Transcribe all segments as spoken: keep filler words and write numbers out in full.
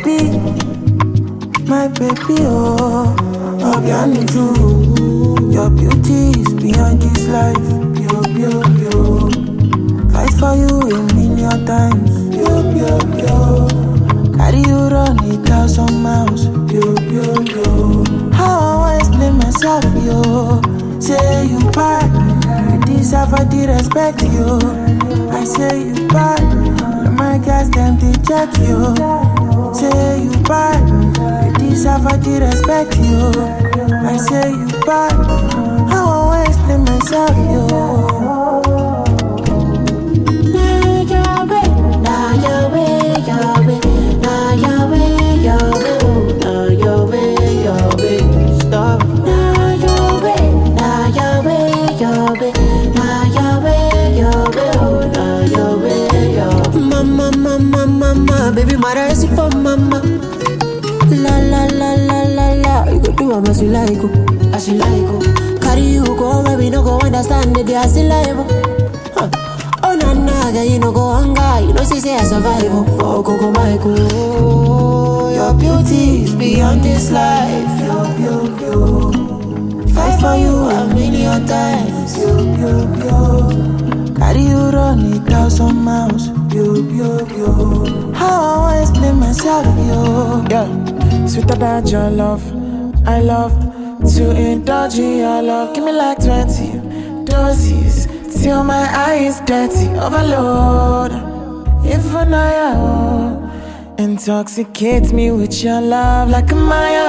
baby, my baby, oh, oh, beyond you. Your beauty is beyond this life, pure, pure, pure. Fight for you a million times, pure, pure, pure. Carry you run a thousand miles, pure, pure, pure. How I explain myself, yo? Say you bad, you deserve all the respect, yo. I say you bad, all my guys them they check you. Say you bad, you deserve all the respect, yo. I say you bad, how I explain myself, yo? Baby, my recipe for mama. La la la la la la. You go do am as you like, oh, as you like, oh. Carry you go where we no go understand it, as you like, oh. Oh na na, girl, you no go hunger, you know see say I survive, oh. Oh Coco Michael, your beauty is beyond this life, yo yo yo. Fight for you a million times, yo yo yo. Carry you run a thousand miles, yo yo yo. How I explain myself, yo? Yeah, sweeter than your love. I love to indulge in your love. Give me like twenty doses till my eyes dirty. Overload. If I know you intoxicate me with your love like a Maya.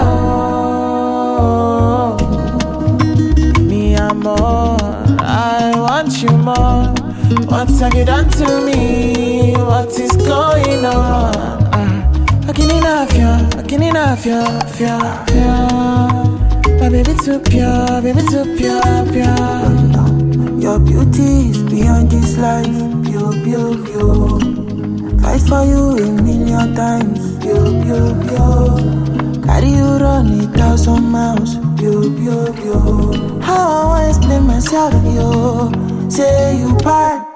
Me amor, I want you more. What have you done to me? What is going on? Uh, I can't enough, yeah. I can't enough, yeah, yeah, yeah. My baby too pure, baby too pure, pure. Your beauty is beyond this life, pure, pure, pure. Fight for you a million times, pure, pure, pure. Carry you run a thousand miles, pure, pure, pure. How I explain myself, yo? Say you bad,